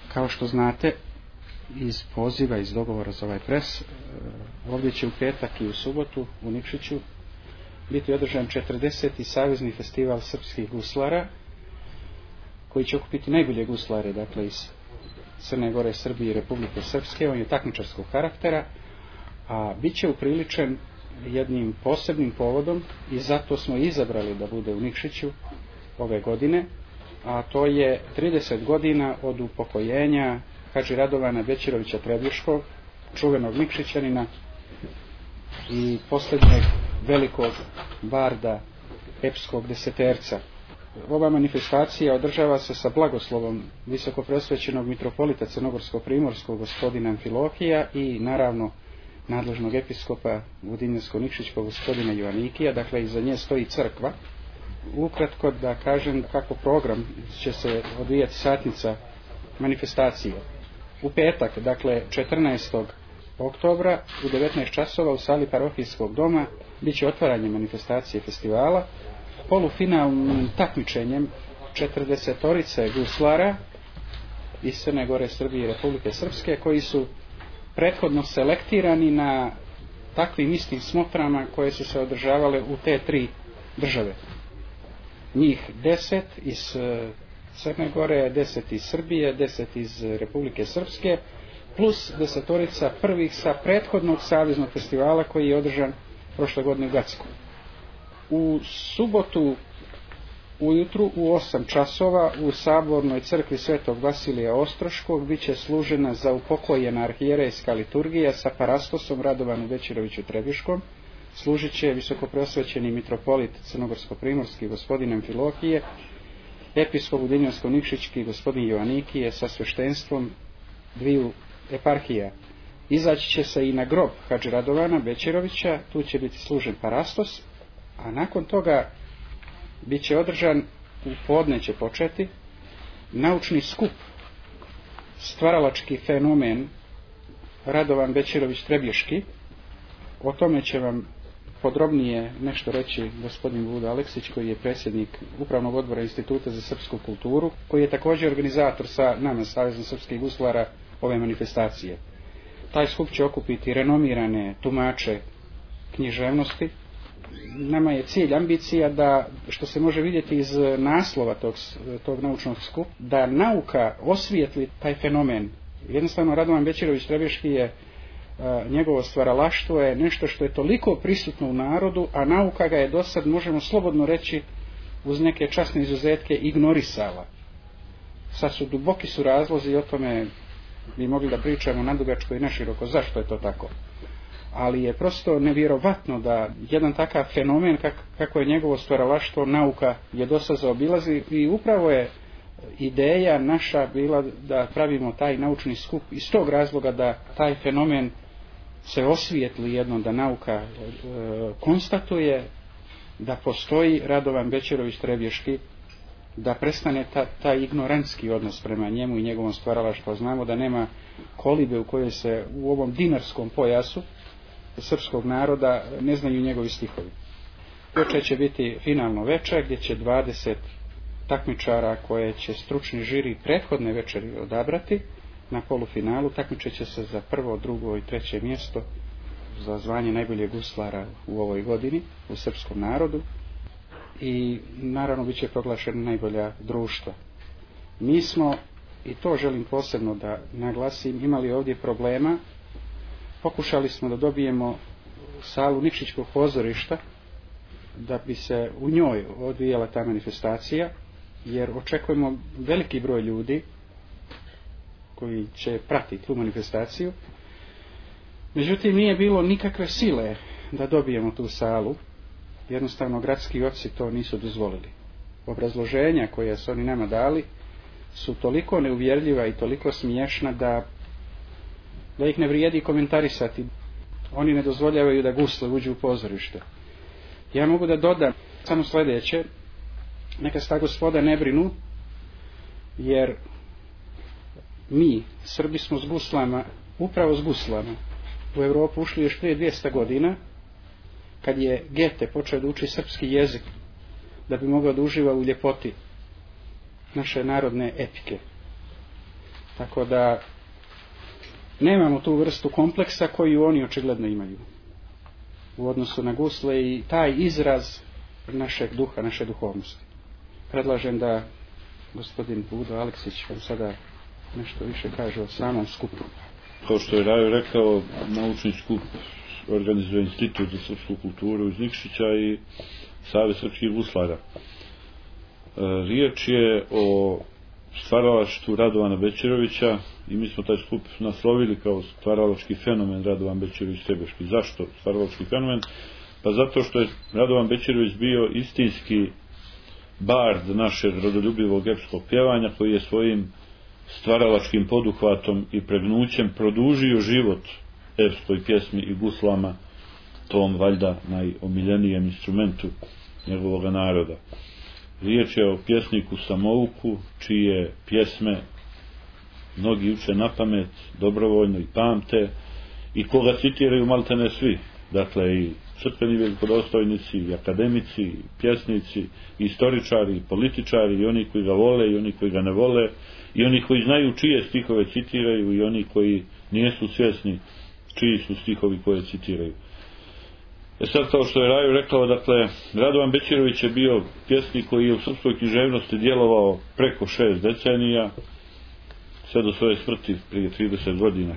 Kao što znate iz poziva, iz dogovora za ovaj pres, ovdje će u petak i u subotu u Nikšiću biti održan 40. savezni festival srpskih guslara, koji će okupiti najbolje guslare, dakle iz Crne Gore, Srbije i Republike Srpske. On je takmičarskog karaktera, a bit će upriličen jednim posebnim povodom i zato smo izabrali da bude u Nikšiću ove godine, a to je 30 godina od upokojenja Hadži Radovana Bećirovića Treblješkog, čuvenog Nikšićanina i posljednjeg velikog barda epskog deseterca. Ova manifestacija održava se sa blagoslovom visokopreosvećenog mitropolita Crnogorsko-primorskog gospodina Amfilohija i naravno nadležnog episkopa Vodinjansko-Nikšićkog gospodina Joanikija, dakle iza nje stoji crkva. Ukratko da kažem kako program će se odvijati satnica manifestacije. U petak, dakle 14. oktobra u 19 časova u sali parohijskog doma bit će otvaranje manifestacije festivala. Polufinalnim takmičenjem 40 guslara iz Crne Gore, Srbije i Republike Srpske, koji su prethodno selektirani na takvim istim smotrama koje su se održavale u te tri države. Njih 10 iz Crne Gore, 10 iz Srbije, 10 iz Republike Srpske, plus 10 prvih sa prethodnog saveznog festivala koji je održan prošle godine u Gacku. U subotu ujutru u 8 časova u Sabornoj crkvi Svetog Vasilija Ostroškog bit će služena za upokojena arhijerejska liturgija sa parastosom Radovanu Bećiroviću Treblješkom. Služit će visokopreosvećeni mitropolit Crnogorsko-primorski gospodin Amfilohije, episkop Vodinjansko-Nikšićki gospodin Joanikije sa sveštenstvom dviju eparhija. Izaći će se i na grob Hadži Radovana Bećirovića, tu će biti služen parastos, a nakon toga bit će održan, u podne će početi, naučni skup stvaralački fenomen Radovan Bećirović Treblješki. O tome će vam podrobnije nešto reći gospodin Vudo Aleksić, koji je predsjednik Upravnog odbora Instituta za srpsku kulturu, koji je također organizator sa nama, Savezom srpskih guslara, ove manifestacije. Taj skup će okupiti renomirane tumače književnosti. Nama je cilj, ambicija da, što se može vidjeti iz naslova tog naučnog skupa, da nauka osvijetli taj fenomen. Jednostavno Radovan Bećirović Treblješki je, njegovo stvaralaštvo je nešto što je toliko prisutno u narodu, a nauka ga je do sad, možemo slobodno reći, uz neke časne izuzetke ignorisala. Sad su duboki su razlozi, o tome bi mogli da pričamo nadugačko i naširoko zašto je to tako. Ali je prosto nevjerovatno da jedan takav fenomen kako je njegovo stvaralaštvo, nauka je dosta zaobilazi, i upravo je ideja naša bila da pravimo taj naučni skup iz tog razloga da taj fenomen se osvijetli jednom, da nauka konstatuje da postoji Radovan Bećirović Treblješki, da prestane taj ignorantski odnos prema njemu i njegovom stvaralaštvu. Znamo da nema kolibe u kojoj se u ovom dinarskom pojasu srpskog naroda ne znaju njegovi stihovi. Večer će biti finalno večer gdje će 20 takmičara koje će stručni žiri prethodne večeri odabrati na polufinalu. Takmičit će se za prvo, drugo i treće mjesto za zvanje najboljeg guslara u ovoj godini u srpskom narodu, i naravno bit će proglašena najbolja društva. Mi smo, i to želim posebno da naglasim, imali ovdje problema. Pokušali smo da dobijemo salu Nikšićkog pozorišta da bi se u njoj odvijala ta manifestacija, jer očekujemo veliki broj ljudi koji će pratiti tu manifestaciju. Međutim, nije bilo nikakve sile da dobijemo tu salu. Jednostavno gradski oci to nisu dozvolili. Obrazloženja koja su oni nama dali su toliko neuvjerljiva i toliko smiješna da ih ne vrijedi komentarisati. Oni ne dozvoljavaju da gusle uđu u pozorište. Ja mogu da dodam samo sljedeće: neka se ta gospoda ne brinu, jer mi Srbi smo s guslama, upravo s guslama, u Europu ušli još prije 200 godina, kad je Gete počeo da uči srpski jezik da bi mogao da uživa u ljepoti naše narodne epike. Tako da nemamo tu vrstu kompleksa koju oni očigledno imaju u odnosu na gusle i taj izraz našeg duha, naše duhovnosti. Predlažem da gospodin Budo Aleksić vam sada nešto više kaže o samom skupu. Kao što je Rajo rekao, naučni skup organizuje Institut za srpsku kulturu iz Nikšića i Savez srpskih guslara. Riječ je o stvaralaštvu Radovana Bećirovića i mi smo taj skup naslovili kao stvaralački fenomen Radovan Bećirović Trebeški. Zašto stvaralački fenomen? Pa zato što je Radovan Bećirović bio istinski bard našeg rodoljubivog epskog pjevanja, koji je svojim stvaralačkim poduhvatom i pregnućem produžio život epskoj pjesmi i guslama, tom valjda najomiljenijem instrumentu njegovog naroda. Riječ je o pjesniku samouku, čije pjesme mnogi uče na pamet, dobrovoljno i pamte, i koga citiraju maltene svi, dakle i crkveni velikodostojnici, i akademici, i pjesnici, i istoričari, i političari, i oni koji ga vole, i oni koji ga ne vole, i oni koji znaju čije stihove citiraju, i oni koji nijesu svjesni čiji su stihovi koje citiraju. Sad, kao što je Raju rekao, dakle, Radovan Bećirović je bio pjesnik koji je u srpskoj književnosti djelovao preko 6 decenija, sve do svoje smrti prije 30 godina,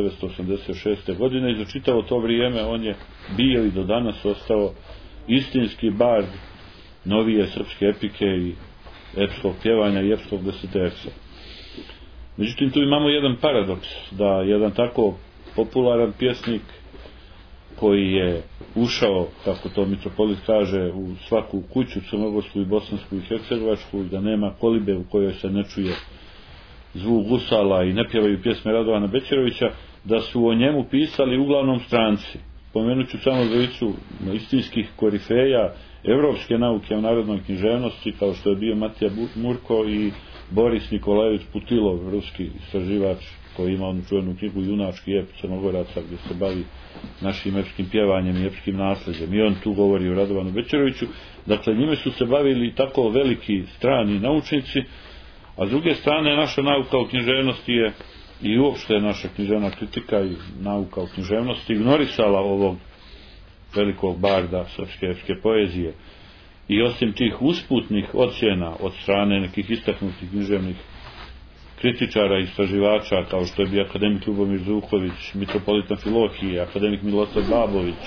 1986. godine, i za čitavo to vrijeme on je bio i do danas ostao istinski bard novije srpske epike i epskog pjevanja i epskog deseterca. Međutim, tu imamo jedan paradoks, da jedan tako popularan pjesnik koji je ušao, kako to mitropolit kaže, u svaku kuću crnogorsku i bosansku i hercegovačku, da nema kolibe u kojoj se ne čuje zvuk gusala i ne pjevaju pjesme Radovana Bećirovića, da su o njemu pisali uglavnom stranci. Pomenut ću samo dvojicu istinskih korifeja evropske nauke o narodnoj književnosti, kao što je bio Matija Murko i Boris Nikolajević Putilov, ruski istraživač koji ima onu čuvenu knjigu Junački ep Crnogoraca, gdje se bavi našim epskim pjevanjem i epskim nasljeđem, i on tu govori o Radovanu Bećiroviću. Dakle, njime su se bavili tako veliki strani naučnici, a s druge strane naša nauka o književnosti je, i uopšte naša književna kritika i nauka o književnosti, ignorisala ovog velikog barda srpske epske poezije. I osim tih usputnih ocjena od strane nekih istaknutih književnih kritičara i istraživača, kao što je bio akademik Ljubomir Zuković, mitropolit Amfilohije, akademik Miloslav Babović,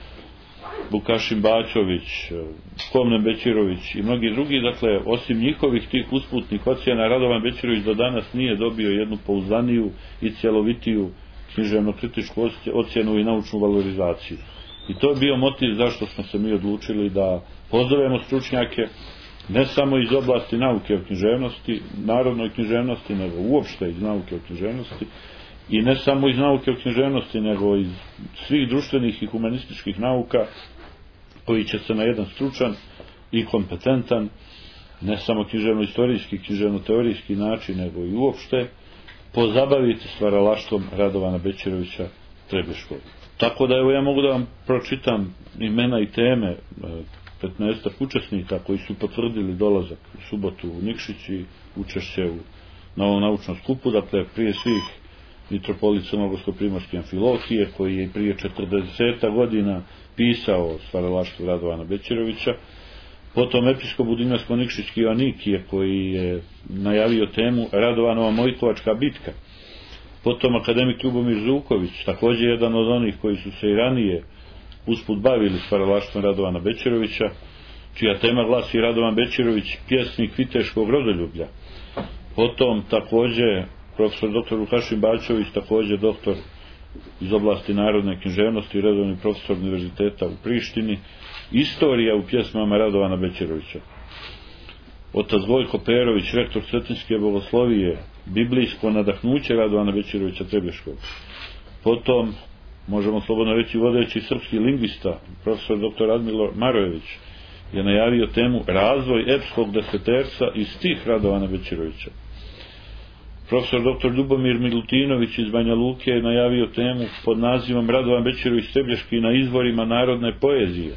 Vukašin Bačović, Komnen Bećirović i mnogi drugi, dakle, osim njihovih tih usputnih ocjena, Radovan Bećirović do danas nije dobio jednu pouzdaniju i cjelovitiju književno-kritičku ocjenu i naučnu valorizaciju. I to je bio motiv zašto smo se mi odlučili da pozovemo stručnjake, ne samo iz oblasti nauke o književnosti, narodnoj književnosti, nego uopšte iz nauke o književnosti, i ne samo iz nauke o književnosti, nego iz svih društvenih i humanističkih nauka, koji će se na jedan stručan i kompetentan, ne samo književno-istorijski, književno-teorijski način, nego i uopšte pozabaviti stvaralaštvom Radovana Bećirovića Trebeškog. Tako da, evo, ja mogu da vam pročitam imena i teme 15 učesnika koji su potvrdili dolazak u subotu u Nikšić i učešće na ovom naučnom skupu. Dakle, prije svih mitropolit Crnogorsko-primorske Amfilohije, koji je prije 40 godina pisao o stvaralaštvu Radovana Bećirovića, potom episkop-budimljansko-nikšićki Joanikije, koji je najavio temu Radovanova Mojkovačka bitka, potom akademik Ljubomir Zuković, također jedan od onih koji su se i ranije usput bavili stvaralaštvom Radovana Bećirovića, čija tema glasi Radovan Bećirović, pjesnik viteškog rodoljublja. Potom također profesor dr. Vukašin Bačović, također doktor iz oblasti narodne književnosti i redovni profesor univerziteta u Prištini, istorija u pjesmama Radovana Bećirovića. Otac Gojko Perović, rektor Cetinske bogoslovije, biblijsko nadahnuće Radovana Bećirovića Trebeškog. Potom, možemo slobodno reći, vodeći srpski lingvista, profesor dr. Admilo Marojević, je najavio temu razvoj epskog deseterca i stih Radovana Bećirovića. Profesor dr. Ljubomir Milutinović iz Banja Luke je najavio temu pod nazivom Radovan Bećirović Trebeški na izvorima narodne poezije.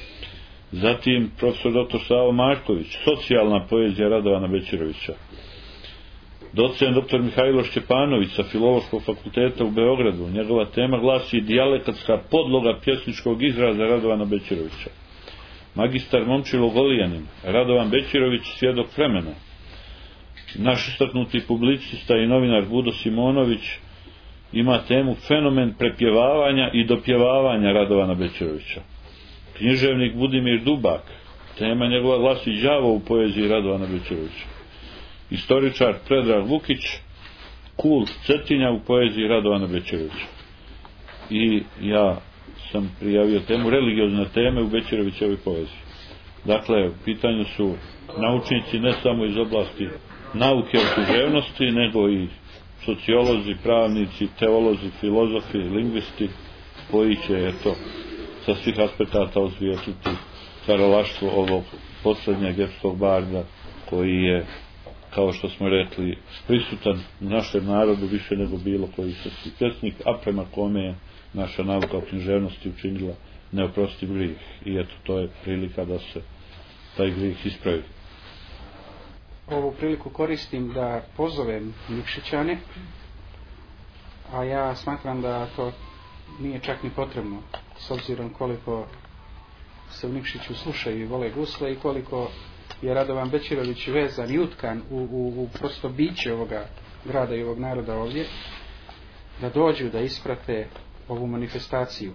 Zatim profesor dr. Savo Marković, socijalna poezija Radovana Bećirovića. Docent dr. Mihajlo Šćepanović sa Filološkog fakulteta u Beogradu. Njegova tema glasi Dijalekatska podloga pjesničkog izraza Radovana Bećirovića. Magistar Momčilo Golijanin, Radovan Bećirović, svjedok vremena. Naš istaknuti publicista i novinar Budo Simonović ima temu Fenomen prepjevavanja i dopjevavanja Radovana Bećirovića. Književnik Budimir Dubak, tema njegova glasi Đavo u poeziji Radovana Bećirovića. Istoričar Predrag Vukić, Kult Cetinja u poeziji Radovana Bećirovića. I ja sam prijavio temu religiozne teme u Bećirovićevoj poeziji. Dakle, u pitanju su naučnici ne samo iz oblasti nauke o književnosti, nego i sociolozi, pravnici, teolozi, filozofi, lingvisti, koji će sa svih aspekata osvijetliti stvaralaštvo ovog posljednjeg epskog barda, koji je, kao što smo rekli, prisutan u našem narodu više nego bilo koji srpski pjesnik, a prema kome je naša nauka o književnosti učinila neoprostiv grijeh. I eto, to je prilika da se taj grijeh ispravi. Ovu priliku koristim da pozovem Nikšićane, a ja smatram da to nije čak ni potrebno, s obzirom koliko se u Nikšiću slušaju i vole gusle i koliko je Radovan Bećirović vezan i utkan u prosto biće ovoga grada i ovog naroda ovdje, da dođu da isprate ovu manifestaciju.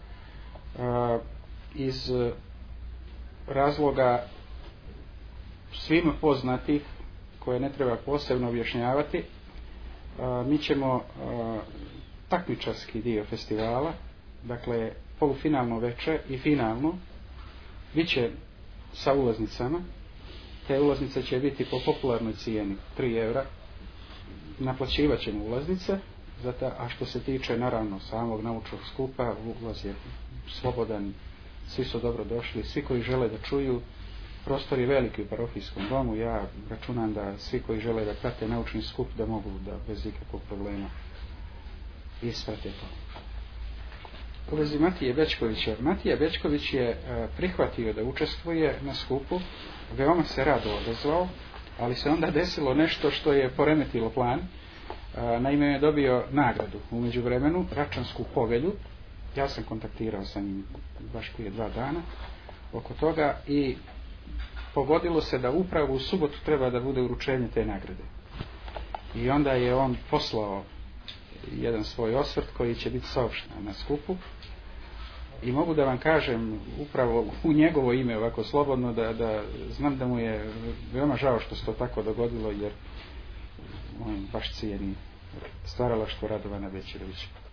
Iz razloga svima poznatih, koje ne treba posebno objašnjavati, mi ćemo takmičarski dio festivala, dakle polufinalno veče i finalno, bit će sa ulaznicama. Te ulaznice će biti po popularnoj cijeni 3 eura. Naplaćivat ćemo ulaznice, a što se tiče naravno samog naučnog skupa, ulaz je slobodan, svi su dobro došli, svi koji žele da čuju. Prostor je veliki u parohijskom domu, ja računam da svi koji žele da prate naučni skup da mogu da bez ikakvog problema isprate to. U vezi Matije Bećkovića. Matija Bećković je prihvatio da učestvuje na skupu, veoma se rado odazvao, ali se onda desilo nešto što je poremetilo plan. Naime je dobio nagradu u međuvremenu, Račansku povelju. Ja sam kontaktirao sa njim baš prije 2 dana oko toga i pogodilo se da upravo u subotu treba da bude uručenje te nagrade. I onda je on poslao jedan svoj osvrt koji će biti saopšten na skupu i mogu da vam kažem upravo u njegovo ime ovako slobodno da znam da mu je veoma žao što se to tako dogodilo, jer on baš cijeni stvaralaštvo Radovana Bećirovića.